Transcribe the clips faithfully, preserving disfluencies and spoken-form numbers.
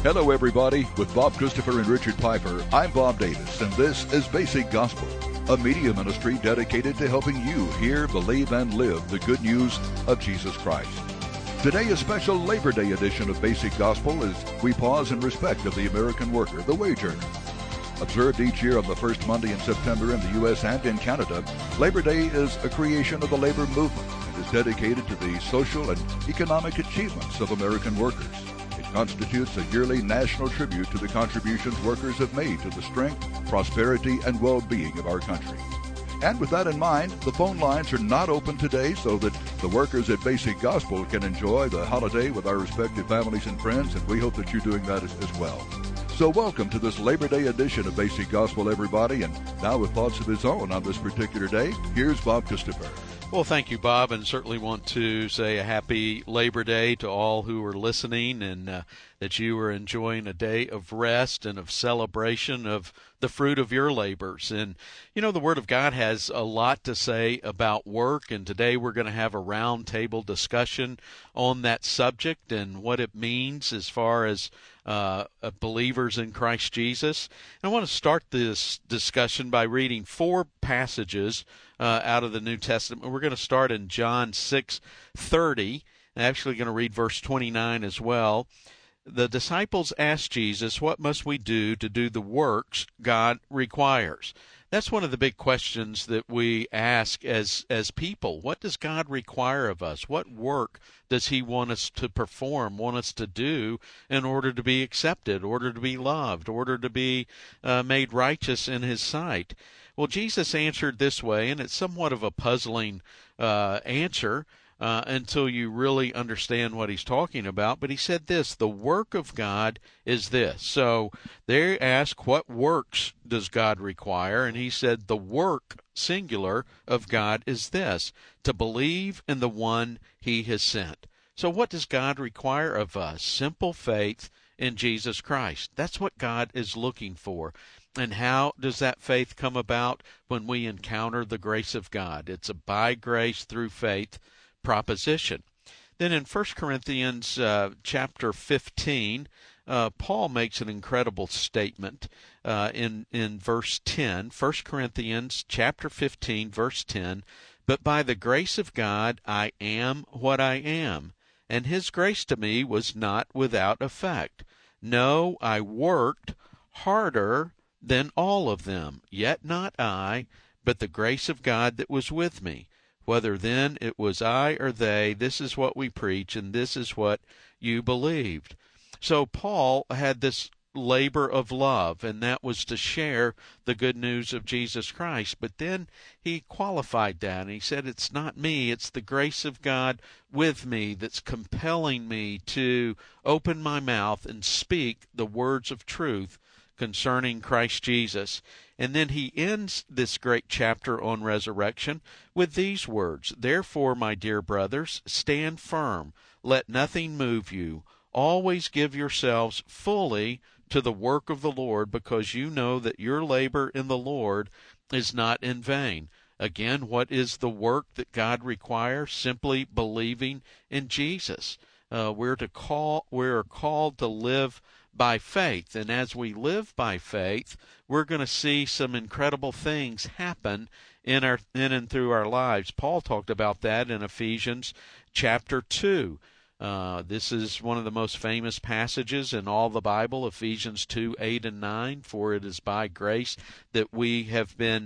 Hello, everybody. With Bob Christopher and Richard Piper, I'm Bob Davis, and this is Basic Gospel, a media ministry dedicated to helping you hear, believe, and live the good news of Jesus Christ. Today, a special Labor Day edition of Basic Gospel as we pause in respect of the American worker, the wage earner. Observed each year on the first Monday in September in the U S and in Canada, Labor Day is a creation of the labor movement and is dedicated to the social and economic achievements of American workers. Constitutes a yearly national tribute to the contributions workers have made to the strength, prosperity, and well-being of our country. And with that in mind, the phone lines are not open today so that the workers at Basic Gospel can enjoy the holiday with our respective families and friends, and we hope that you're doing that as, as well. So welcome to this Labor Day edition of Basic Gospel, everybody, and now with thoughts of his own on this particular day, here's Bob Christopher. Well, thank you, Bob, and certainly want to say a happy Labor Day to all who are listening, and uh, that you are enjoying a day of rest and of celebration of the fruit of your labors. And, you know, the Word of God has a lot to say about work, and today we're going to have a round-table discussion on that subject and what it means as far as uh, believers in Christ Jesus. And I want to start this discussion by reading four passages Uh, out of the New Testament. We're going to start in John six thirty. I'm actually going to read verse twenty-nine as well. The disciples asked Jesus, "What must we do to do the works God requires?" That's one of the big questions that we ask as as people. What does God require of us? What work does He want us to perform, want us to do in order to be accepted, in order to be loved, in order to be uh, made righteous in His sight? Well, Jesus answered this way, and it's somewhat of a puzzling uh, answer uh, until you really understand what He's talking about. But He said this: the work of God is this. So they ask, what works does God require? And He said, the work, singular, of God is this: to believe in the one He has sent. So what does God require of us? Simple faith in Jesus Christ. That's what God is looking for. And how does that faith come about? When we encounter the grace of God. It's a by grace through faith proposition. Then in First Corinthians uh, chapter fifteen, uh, Paul makes an incredible statement uh, in, in verse ten. First Corinthians chapter fifteen, verse ten, "But by the grace of God I am what I am, and His grace to me was not without effect. No, I worked harder than all of them, yet not I, but the grace of God that was with me. Whether then it was I or they, this is what we preach, and this is what you believed." So Paul had this labor of love, and that was to share the good news of Jesus Christ. But then he qualified that, and he said, it's not me, it's the grace of God with me that's compelling me to open my mouth and speak the words of truth concerning Christ Jesus. And then he ends this great chapter on resurrection with these words: "Therefore, my dear brothers, stand firm. Let nothing move you. Always give yourselves fully to the work of the Lord, because you know that your labor in the Lord is not in vain." Again, what is the work that God requires? Simply believing in Jesus. Uh, we're to call. We're called to live by faith, and as we live by faith, we're going to see some incredible things happen in our in and through our lives. Paul talked about that in Ephesians chapter two. Uh, this is one of the most famous passages in all the Bible, Ephesians two, eight and nine. "For it is by grace that we have been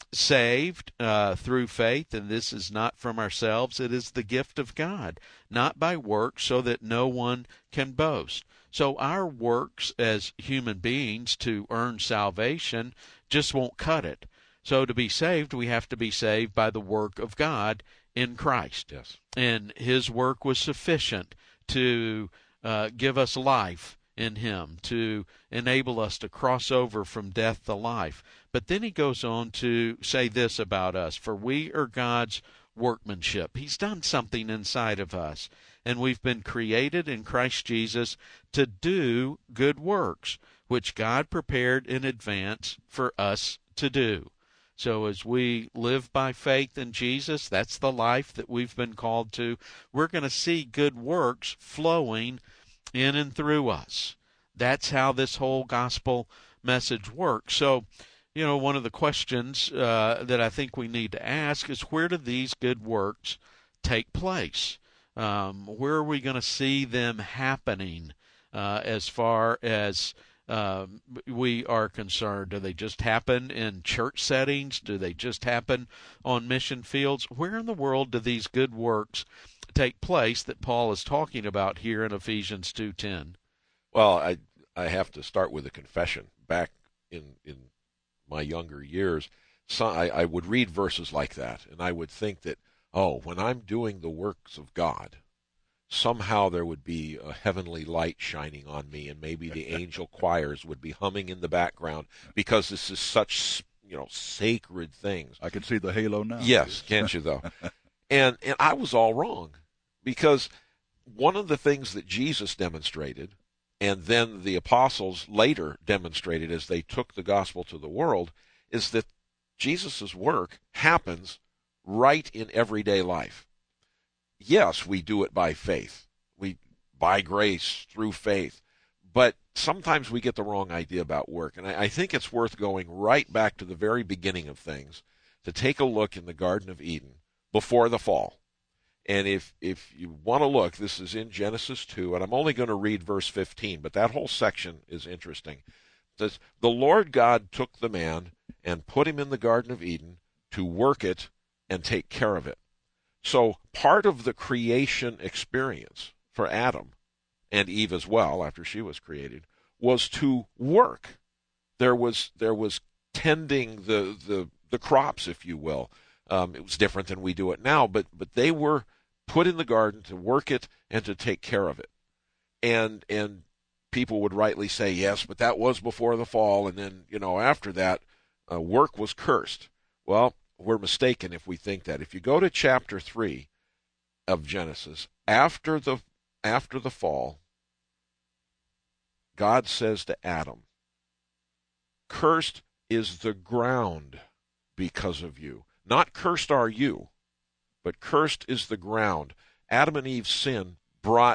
saved uh, through faith, and this is not from ourselves, it is the gift of God, not by works, so that no one can boast." So our works as human beings to earn salvation just won't cut it. So to be saved, we have to be saved by the work of God in Christ. Yes. And His work was sufficient to uh, give us life in Him, to enable us to cross over from death to life. But then he goes on to say this about us: "For we are God's workmanship." He's done something inside of us, and we've been created in Christ Jesus to do good works, which God prepared in advance for us to do. So as we live by faith in Jesus, that's the life that we've been called to, we're going to see good works flowing in and through us. That's how this whole gospel message works. So, you know, one of the questions uh, that I think we need to ask is, where do these good works take place? Um, where are we going to see them happening uh, as far as um, we are concerned? Do they just happen in church settings? Do they just happen on mission fields? Where in the world do these good works take place that Paul is talking about here in Ephesians two ten? Well, I I have to start with a confession. Back in in my younger years, so I, I would read verses like that, and I would think that, oh, when I'm doing the works of God, somehow there would be a heavenly light shining on me, and maybe the angel choirs would be humming in the background, because this is such, you know, sacred things. I can see the halo now. Yes, can't you, though? and and I was all wrong, because one of the things that Jesus demonstrated, and then the apostles later demonstrated as they took the gospel to the world, is that Jesus' work happens right in everyday life. Yes, we do it by faith. We by grace through faith. But sometimes we get the wrong idea about work. And I, I think it's worth going right back to the very beginning of things to take a look in the Garden of Eden before the fall. And if if you want to look, this is in Genesis two, and I'm only going to read verse fifteen, but that whole section is interesting. It says, "The Lord God took the man and put him in the Garden of Eden to work it and take care of it." So part of the creation experience for Adam and Eve as well, after she was created, was to work. There was there was tending the the, the crops, if you will. Um, it was different than we do it now, but but they were put in the garden to work it and to take care of it. And and people would rightly say, yes, but that was before the fall, and then, you know, after that, uh, work was cursed. Well, we're mistaken if we think that. If you go to chapter three of Genesis, after the after the fall, God says to Adam, "Cursed is the ground because of you." Not cursed are you, but cursed is the ground. Adam and Eve's sin brought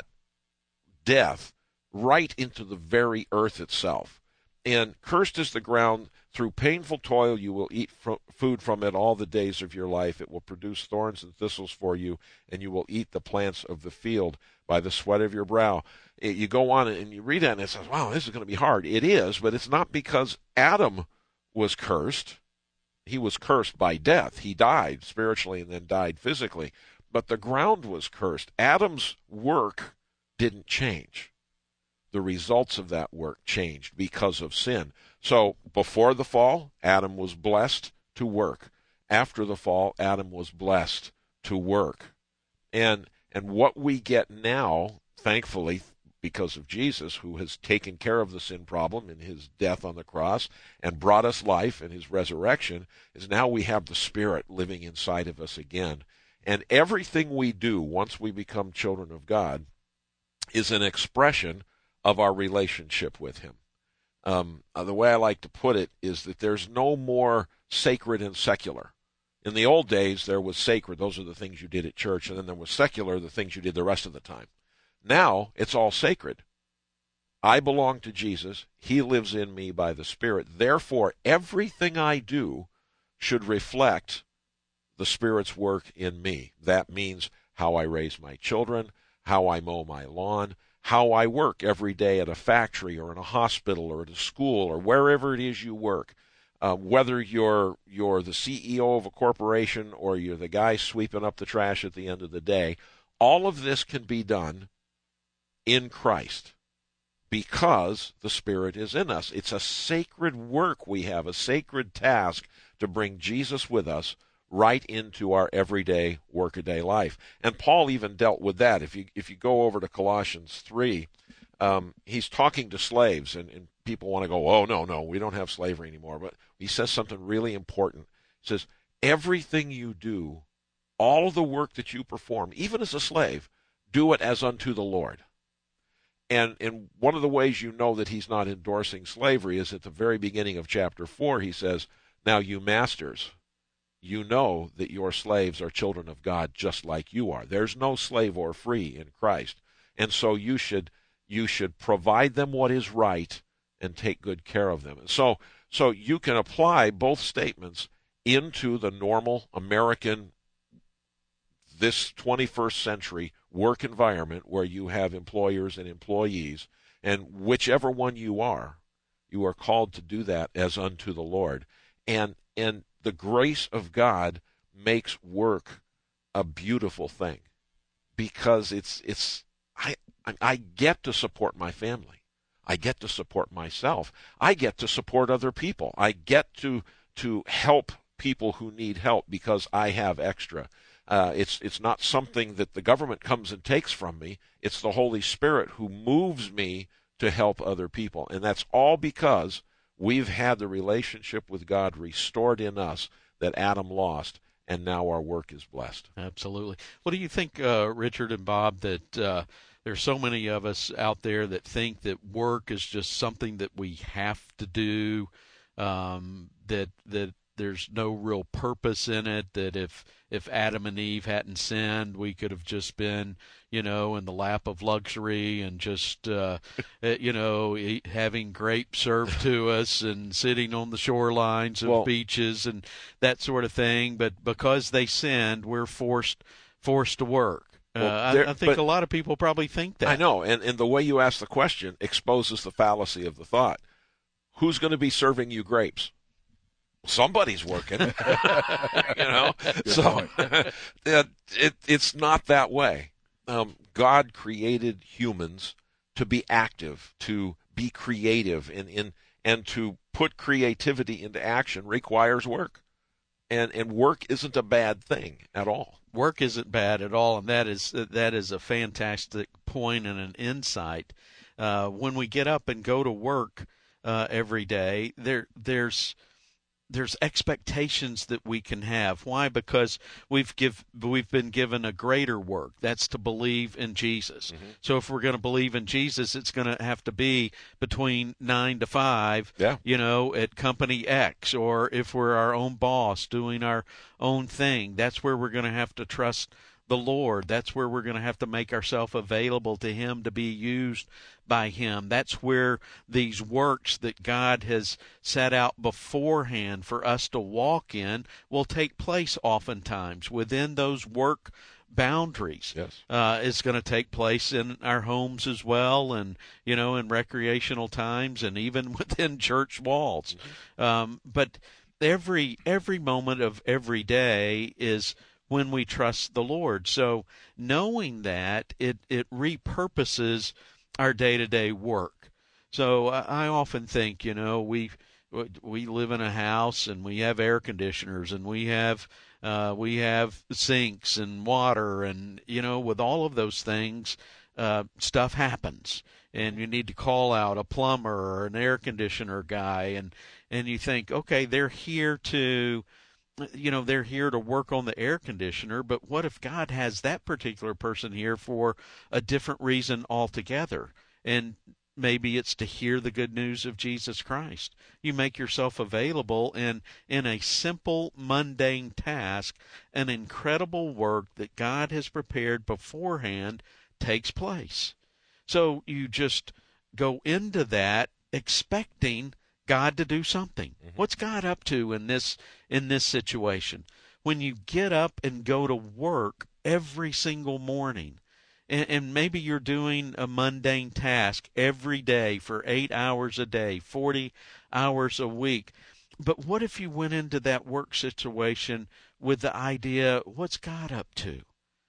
death right into the very earth itself. And cursed is the ground. Through painful toil you will eat fr- food from it all the days of your life. It will produce thorns and thistles for you, and you will eat the plants of the field by the sweat of your brow. It, you go on and you read that, and it says, wow, this is going to be hard. It is, but it's not because Adam was cursed. He was cursed by death. He died spiritually and then died physically. But the ground was cursed. Adam's work didn't change. The results of that work changed because of sin. So before the fall, Adam was blessed to work. After the fall, Adam was blessed to work. And and what we get now, thankfully, because of Jesus, who has taken care of the sin problem in his death on the cross and brought us life in his resurrection, is now we have the Spirit living inside of us again. And everything we do once we become children of God is an expression of our relationship with him. Um, uh, the way I like to put it is that there's no more sacred and secular. In the old days, there was sacred. Those are the things you did at church. And then there was secular, the things you did the rest of the time. Now, it's all sacred. I belong to Jesus. He lives in me by the Spirit. Therefore, everything I do should reflect the Spirit's work in me. That means how I raise my children, how I mow my lawn, how I work every day at a factory or in a hospital or at a school or wherever it is you work. Uh, whether you're you're the C E O of a corporation or you're the guy sweeping up the trash at the end of the day, all of this can be done in Christ because the Spirit is in us. It's a sacred work we have, a sacred task to bring Jesus with us right into our everyday workaday life. And Paul even dealt with that. If you if you go over to Colossians three, um, he's talking to slaves, and, and people want to go, oh, no, no, we don't have slavery anymore. But he says something really important. He says, everything you do, all the work that you perform, even as a slave, do it as unto the Lord. And, and one of the ways you know that he's not endorsing slavery is at the very beginning of chapter four, he says, now you masters, you know that your slaves are children of God just like you are. There's no slave or free in Christ. And so you should you should provide them what is right and take good care of them. So, so you can apply both statements into the normal American, this twenty-first century work environment where you have employers and employees, and whichever one you are, you are called to do that as unto the Lord. And and the grace of God makes work a beautiful thing, because it's it's I I get to support my family. I get to support myself. I get to support other people. I get to to help people who need help because I have extra. Uh, it's it's not something that the government comes and takes from me. It's the Holy Spirit who moves me to help other people. And that's all because we've had the relationship with God restored in us that Adam lost, and now our work is blessed. Absolutely. What do you think, uh, Richard and Bob, that uh, there's so many of us out there that think that work is just something that we have to do, um, that that there's no real purpose in it, that if if Adam and Eve hadn't sinned, we could have just been, you know, in the lap of luxury and just, uh, you know, eat, having grapes served to us and sitting on the shorelines of well, beaches and that sort of thing. But because they sinned, we're forced forced to work. Uh, well, there, I, I think but, a lot of people probably think that. I know, and, and the way you ask the question exposes the fallacy of the thought. Who's going to be serving you grapes? Somebody's working, you know. Good so it, it, it's not that way. Um, God created humans to be active, to be creative, and in and to put creativity into action requires work, and and work isn't a bad thing at all. Work isn't bad at all, and that is that is a fantastic point and an insight. Uh, when we get up and go to work uh, every day, there there's There's expectations that we can have. Why? Because we've give we've been given a greater work. That's to believe in Jesus. Mm-hmm. So if we're going to believe in Jesus, it's going to have to be between nine to five. Yeah. You know, at company X, or if we're our own boss doing our own thing, that's where we're going to have to trust the Lord. That's where we're going to have to make ourselves available to Him to be used by Him. That's where these works that God has set out beforehand for us to walk in will take place oftentimes within those work boundaries. Yes. Uh, it's going to take place in our homes as well, and, you know, in recreational times, and even within church walls. Mm-hmm. Um, but every every moment of every day is when we trust the Lord. So knowing that, it, it repurposes our day-to-day work. So I, I often think, you know, we we live in a house and we have air conditioners and we have uh, we have sinks and water, and, you know, with all of those things, uh, stuff happens, and you need to call out a plumber or an air conditioner guy, and and you think, okay, they're here to you know, they're here to work on the air conditioner, but what if God has that particular person here for a different reason altogether? And maybe it's to hear the good news of Jesus Christ. You make yourself available, and in a simple, mundane task, an incredible work that God has prepared beforehand takes place. So you just go into that expecting God to do something. Mm-hmm. What's God up to in this in this situation? When you get up and go to work every single morning, and, and maybe you're doing a mundane task every day for eight hours a day, forty hours a week, but what if you went into that work situation with the idea, what's God up to?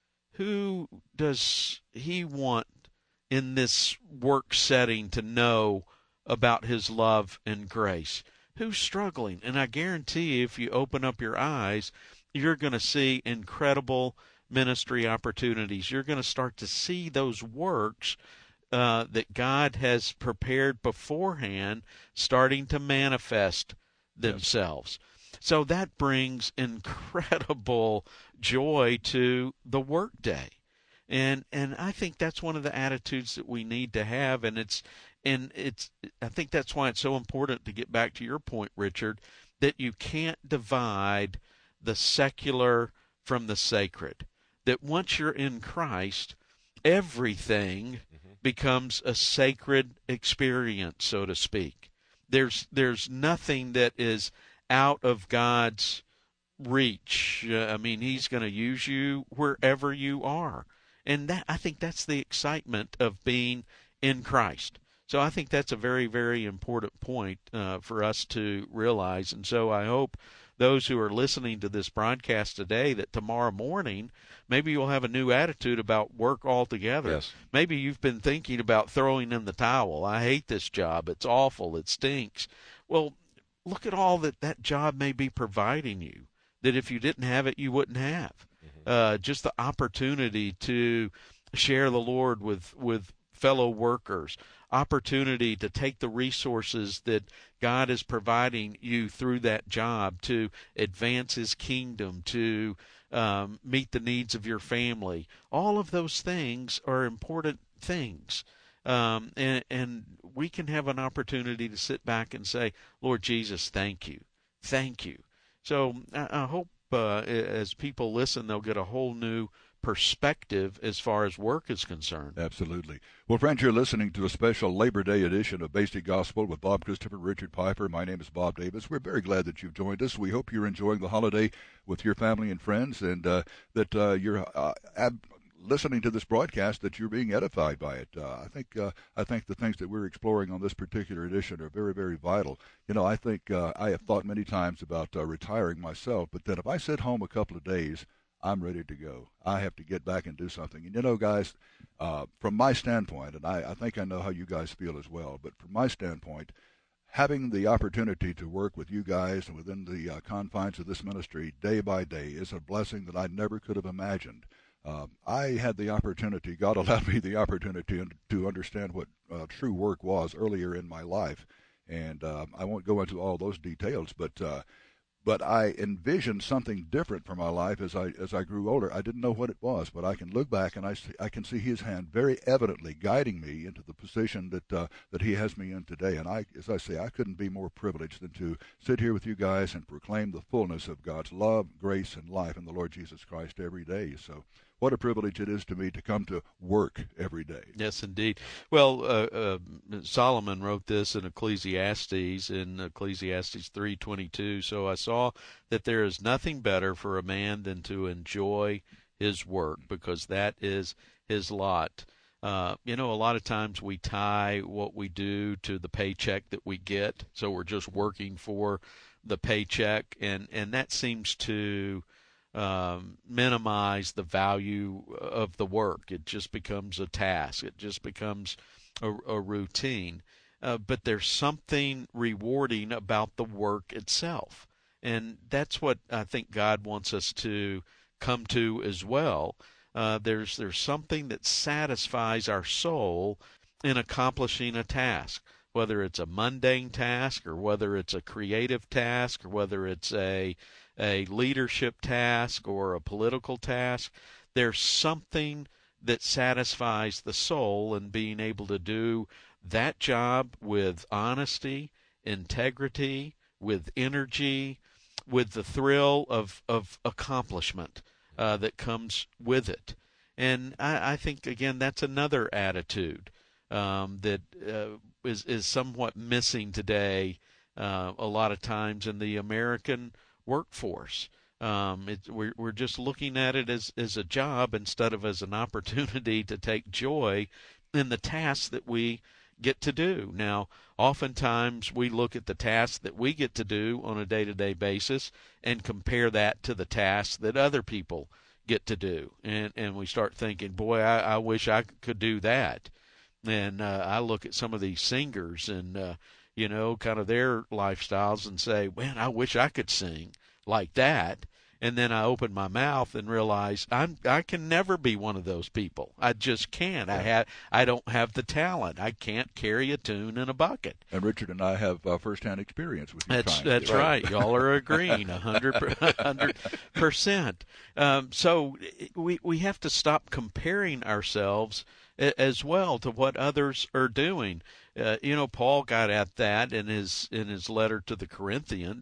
Who does He want in this work setting to know about His love and grace? Who's struggling? And I guarantee you, if you open up your eyes, you're going to see incredible ministry opportunities. You're going to start to see those works uh, that God has prepared beforehand starting to manifest themselves. Yes. So that brings incredible joy to the workday. And and I think that's one of the attitudes that we need to have, and it's And it's, I think that's why it's so important to get back to your point, Richard, that you can't divide the secular from the sacred. That once you're in Christ, everything mm-hmm. becomes a sacred experience, so to speak. There's there's nothing that is out of God's reach. Uh, I mean, He's going to use you wherever you are. And that, I think that's the excitement of being in Christ. So I think that's a very, very important point uh, for us to realize. And so I hope those who are listening to this broadcast today that tomorrow morning, maybe you'll have a new attitude about work altogether. Yes. Maybe you've been thinking about throwing in the towel. I hate this job. It's awful. It stinks. Well, look at all that that job may be providing you, that if you didn't have it, you wouldn't have. Mm-hmm. Uh, just the opportunity to share the Lord with, with fellow workers, opportunity to take the resources that God is providing you through that job to advance His kingdom, to um, meet the needs of your family. All of those things are important things. Um, and, and we can have an opportunity to sit back and say, Lord Jesus, thank you. Thank you. So I, I hope uh, as people listen, they'll get a whole new perspective as far as work is concerned. Absolutely. Well, friends, you're listening to a special Labor Day edition of Basic Gospel with Bob Christopher, Richard Piper. My name is Bob Davis. We're very glad that you've joined us. We hope you're enjoying the holiday with your family and friends, and uh, that uh, you're uh, ab- listening to this broadcast, that you're being edified by it. Uh, I think uh, I think the things that we're exploring on this particular edition are very, very vital. You know, I think uh, I have thought many times about uh, retiring myself, but then if I sit home a couple of days, I'm ready to go. I have to get back and do something. And, you know, guys, uh, from my standpoint, and I, I think I know how you guys feel as well, but from my standpoint, having the opportunity to work with you guys and within the uh, confines of this ministry day by day is a blessing that I never could have imagined. Uh, I had the opportunity, God allowed me the opportunity to understand what uh, true work was earlier in my life. And uh, I won't go into all those details, but uh, But I envisioned something different for my life as I as I grew older. I didn't know what it was, but I can look back and I see, I can see His hand very evidently guiding me into the position that uh, that He has me in today. And I, as I say, I couldn't be more privileged than to sit here with you guys and proclaim the fullness of God's love, grace, and life in the Lord Jesus Christ every day. So, what a privilege it is to me to come to work every day. Yes, indeed. Well, uh, uh, Solomon wrote this in Ecclesiastes, in Ecclesiastes three twenty-two. So I saw that there is nothing better for a man than to enjoy his work, because that is his lot. Uh, you know, a lot of times we tie what we do to the paycheck that we get, so we're just working for the paycheck, and, and that seems to Um, minimize the value of the work. It just becomes a task. It just becomes a, a routine. Uh, but there's something rewarding about the work itself. And that's what I think God wants us to come to as well. Uh, there's there's something that satisfies our soul in accomplishing a task, whether it's a mundane task or whether it's a creative task or whether it's a a leadership task or a political task. There's something that satisfies the soul in being able to do that job with honesty, integrity, with energy, with the thrill of, of accomplishment uh, that comes with it. And I, I think, again, that's another attitude um, that uh, is, is somewhat missing today uh, a lot of times in the American workforce. Um, it, we're, we're just looking at it as, as a job instead of as an opportunity to take joy in the tasks that we get to do. Now, oftentimes we look at the tasks that we get to do on a day-to-day basis and compare that to the tasks that other people get to do. And, and we start thinking, boy, I, I wish I could do that. And uh, I look at some of these singers and, uh, you know, kind of their lifestyles and say, man, I wish I could sing like that. And then I open my mouth and realize I'm I can never be one of those people. I just can't. Yeah. I have I don't have the talent. I can't carry a tune in a bucket. And Richard and I have uh, firsthand experience with you. That's that's right. right. Y'all are agreeing a hundred hundred percent. Um, so we we have to stop comparing ourselves as well to what others are doing. Uh, you know, Paul got at that in his in his letter to the Corinthians.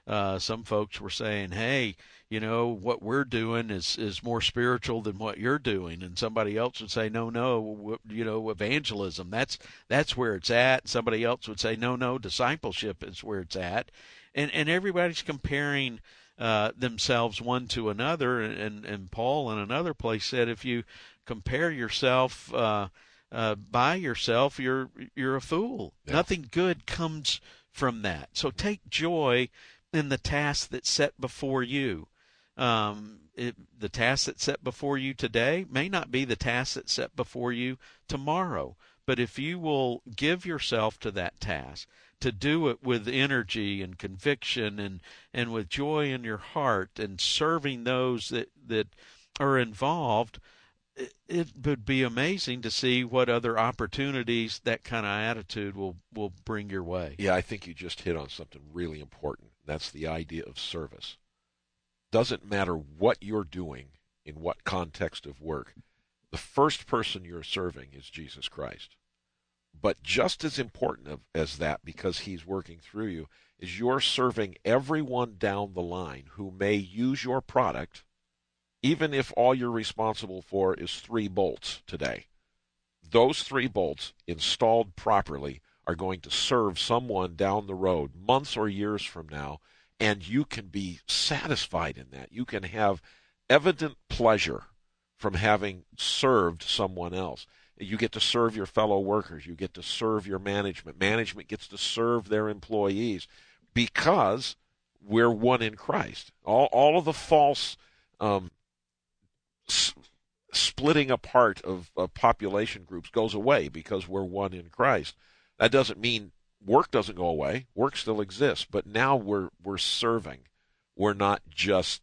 Uh, some folks were saying, hey, you know, what we're doing is, is more spiritual than what you're doing. And somebody else would say, no, no, you know, evangelism, that's that's where it's at. Somebody else would say, no, no, discipleship is where it's at. And, and everybody's comparing uh, themselves one to another. And, and Paul in another place said, if you compare yourself uh, uh, by yourself, you're you're a fool. Yeah. Nothing good comes from that. So take joy in the task that's set before you. Um, it, the task that's set before you today may not be the task that's set before you tomorrow. But if you will give yourself to that task, to do it with energy and conviction and, and with joy in your heart and serving those that, that are involved, it, it would be amazing to see what other opportunities that kind of attitude will, will bring your way. Yeah, I think you just hit on something really important. That's the idea of service. Doesn't matter what you're doing in what context of work. The first person you're serving is Jesus Christ. But just as important as that, because he's working through you, is you're serving everyone down the line who may use your product, even if all you're responsible for is three bolts today. Those three bolts, installed properly, are going to serve someone down the road, months or years from now, and you can be satisfied in that. You can have evident pleasure from having served someone else. You get to serve your fellow workers. You get to serve your management. Management gets to serve their employees because we're one in Christ. All, all of the false um, s- splitting apart of, of population groups goes away because we're one in Christ. That doesn't mean work doesn't go away. Work still exists, but now we're we're serving. We're not just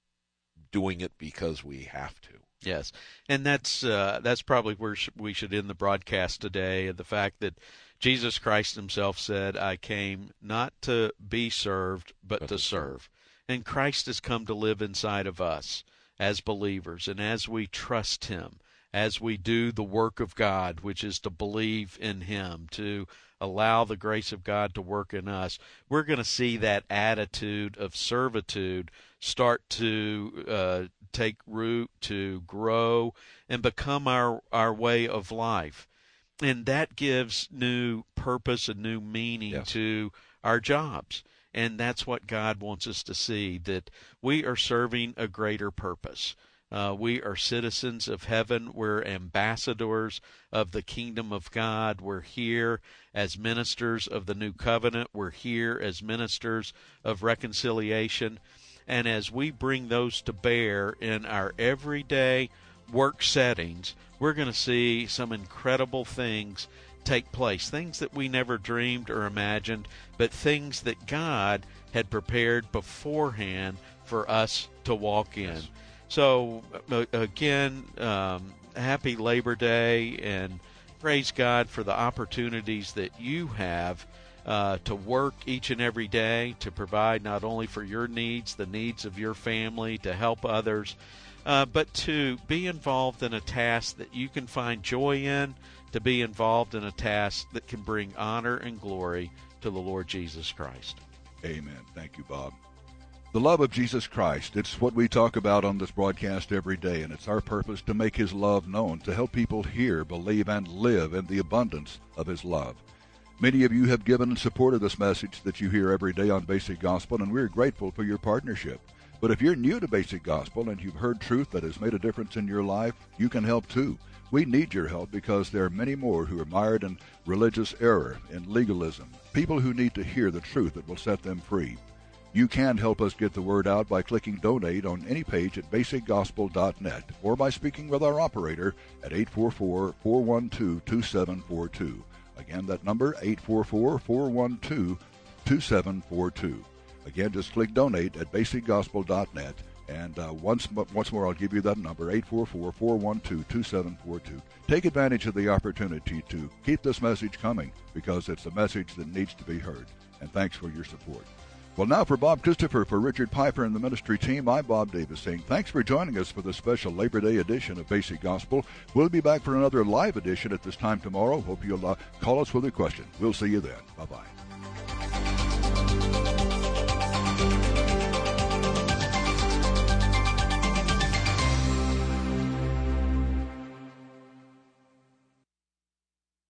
doing it because we have to. Yes, and that's uh, that's probably where sh- we should end the broadcast today. The fact that Jesus Christ himself said, I came not to be served, but, but to serve. And Christ has come to live inside of us as believers, and as we trust him, as we do the work of God, which is to believe in him, to allow the grace of God to work in us, we're going to see that attitude of servitude start to uh, take root, to grow, and become our, our way of life. And that gives new purpose and new meaning yes. to our jobs. And that's what God wants us to see, that we are serving a greater purpose. Uh, we are citizens of heaven. We're ambassadors of the kingdom of God. We're here as ministers of the new covenant. We're here as ministers of reconciliation. And as we bring those to bear in our everyday work settings, we're going to see some incredible things take place, things that we never dreamed or imagined, but things that God had prepared beforehand for us to walk in. Yes. So, uh, again, um, happy Labor Day, and praise God for the opportunities that you have uh, to work each and every day, to provide not only for your needs, the needs of your family, to help others, uh, but to be involved in a task that you can find joy in, to be involved in a task that can bring honor and glory to the Lord Jesus Christ. Amen. Thank you, Bob. The love of Jesus Christ, it's what we talk about on this broadcast every day, and it's our purpose to make his love known, to help people hear, believe, and live in the abundance of his love. Many of you have given and supported this message that you hear every day on Basic Gospel, and we're grateful for your partnership. But if you're new to Basic Gospel and you've heard truth that has made a difference in your life, you can help too. We need your help because there are many more who are mired in religious error and legalism, people who need to hear the truth that will set them free. You can help us get the word out by clicking Donate on any page at basic gospel dot net or by speaking with our operator at eight four four, four one two, two seven four two. Again, that number, eight four four, four one two, two seven four two. Again, just click Donate at basic gospel dot net. And uh, once once more, I'll give you that number, eight four four, four one two, two seven four two. Take advantage of the opportunity to keep this message coming because it's a message that needs to be heard. And thanks for your support. Well, now for Bob Christopher, for Richard Piper and the ministry team, I'm Bob Davis saying thanks for joining us for the special Labor Day edition of Basic Gospel. We'll be back for another live edition at this time tomorrow. Hope you'll uh, call us with a question. We'll see you then. Bye-bye.